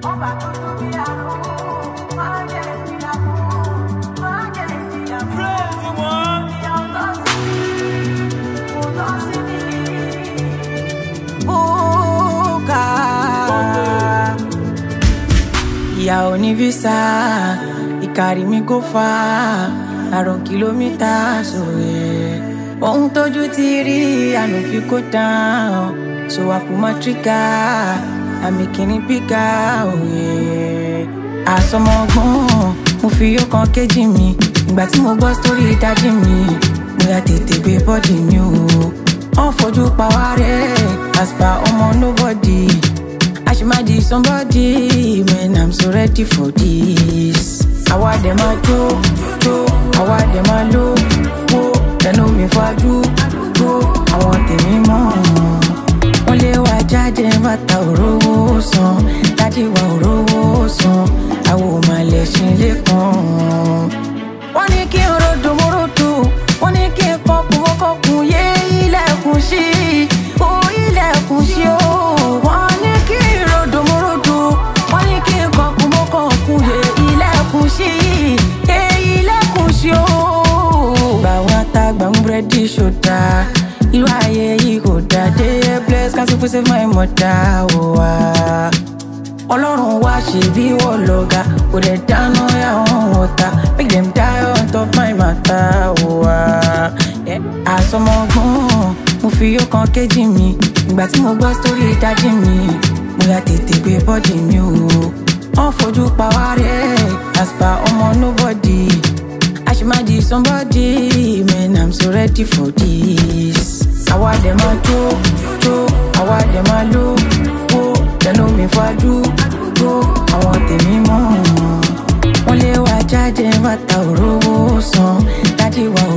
Ìyá ò ní visa, he carry me go far, around kilometers away. Ohun tójú ti rí, I no fit go down, so I pull my trigger, I'm making it bigger, oh yeah. Àsọmọgbọ́n, mo fi ọkàn kejì mi, ìgbà tí mo gbọ́ story dájú mi, mo yà tètè gbé bọ́dì mi o. Wọ́n fojú pa wá rẹ̀, as per ọmọ nobody. I should might be somebody, man, I'm so ready for this. I want them a do, I want them a low, they know me for do, I want them in more. Only watch I them at the roson, that you want roson, I want my lesson lecon. One eke road tomorrow too, one eke koku, yeah, ila kunshi, oh, ila kunshi, oh, one eke. Ready shoulder, you are you go that day bless cause you save my mother. Ọlọ́run wá ṣe bí wọ́n lọ́gà, kò dẹ̀ dáná ya wọ́n water, make them die on top my matter. Àsọmọgbọ́n, mo fi ọkàn kejì mi, ìgbà tí mo gbọ́ story dájú mi, mo yà tètè gbé bọ́dì mi o. Wọ́n fojú pa wá rẹ̀, as per ọmọ nobody. I should might be somebody, man, I'm so ready for this. I want them a do, I want them a low, they know me for do, I want them in more. Only watch I them at the road, that you want.